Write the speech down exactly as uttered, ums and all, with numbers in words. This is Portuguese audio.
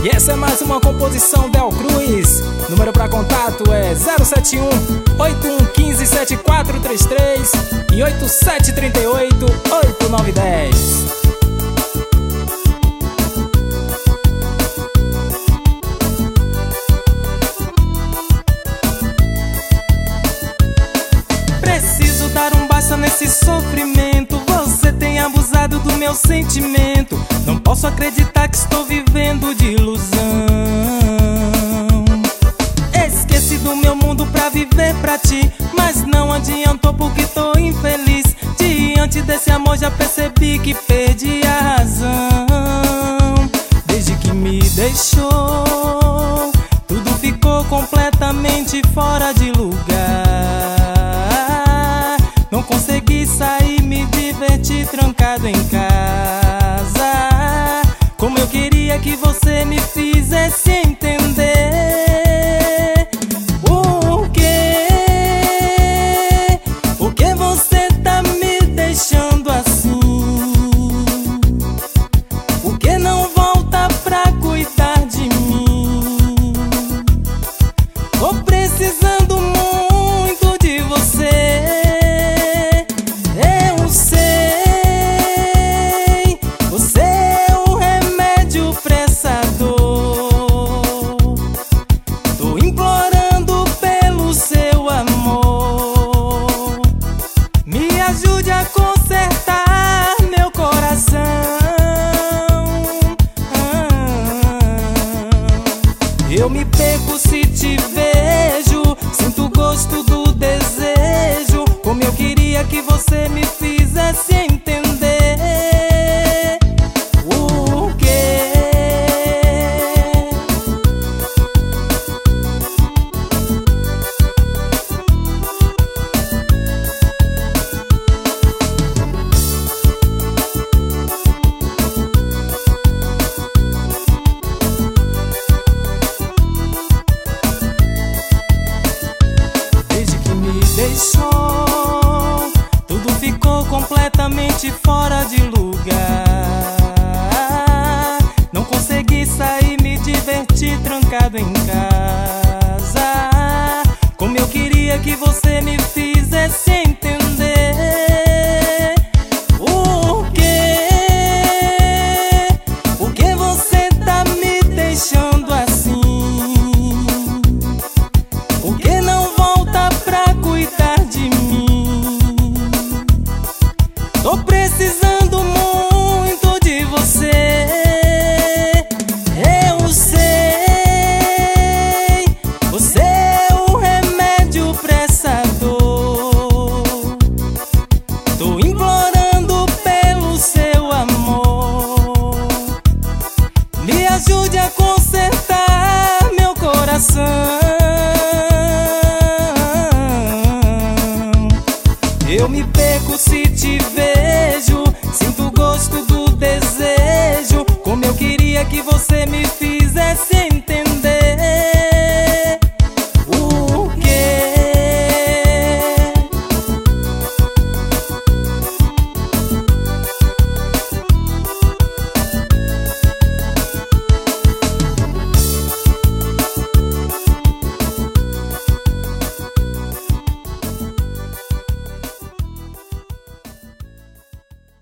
E essa é mais uma composição Del Cruz. Número para contato é zero sete um, oito um um cinco, sete quatro três três e oito sete três oito, oito nove um zero. Preciso dar um basta nesse sofrimento. Você tem abusado do meu sentimento. Não posso acreditar que estou vivendo de ilusão. Esqueci do meu mundo pra viver pra ti, mas não adiantou porque tô infeliz. Diante desse amor já percebi que perdi a razão. Desde que me deixou, tudo ficou completamente fora de lugar. Não consegui sair, me divertir trancado em casa. Como eu queria que você me fizesse entender. Por quê? Por que você tá me deixando assim? Por que não volta pra cuidar de mim? Tô precisando muito de você. Eu sei, você é o remédio pra essa dor. Tô implorando pelo seu amor. Me ajude a consertar meu coração. Eu me perco se te vejo, sinto o gosto do desejo. Como eu queria que você me fizesse entender. Por quê? Desde que me deixou, tudo ficou completamente fora de lugar. Não consegui sair, me divertir trancado em casa. Como eu queria que você me fizesse entender. Por quê? Por que você tá me deixando assim? Por que não volta pra cuidar de mim? Tô precisando muito de você. Eu sei, você é o remédio pra essa dor. Tô implorando pelo seu amor. Me ajude a consertar meu coração. Eu me perco se te vejo, sinto o gosto do desejo. Como eu queria que você me fizesse